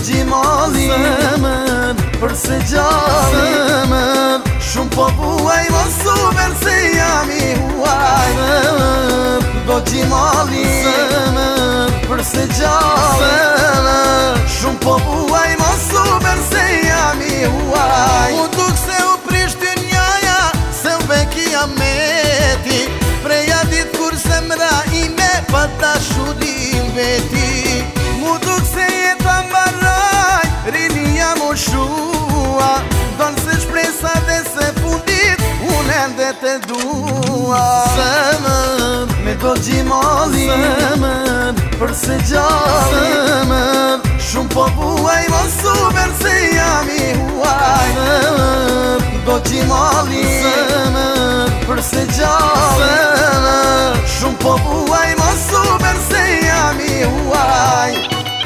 gjimali Zemër, përse gjalli Zemër, shumë po buaj mos u merë se jam i huaj Zemër, do gjimali Zemër, përse gjalli Zemër, shumë po buaj mos u merë se jam i huaj Mu duk se u prishty njaja, se u beki ameti Preja dit kur zemra ime pa ta shudim veti Mu duk se jeta mbaraj, rinia mu shua Donë se shpresa dhe se fundit, unë ende te dua Zemër, me do gjimali Zemër, përse gjalli Zemër, shumë po buaj mos u merë se jam i huaj Zemër, do gjimali Zemër, përse gjalli Zemër, shumë po buaj mos u merë se jam i huaj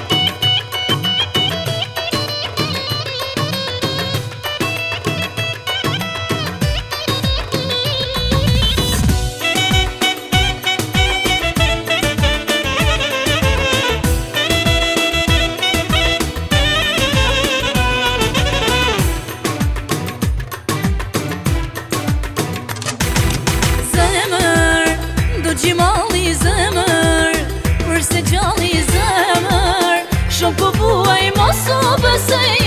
Gjimali zemër, përse gjalli zemër Shumë po buaj mos u besej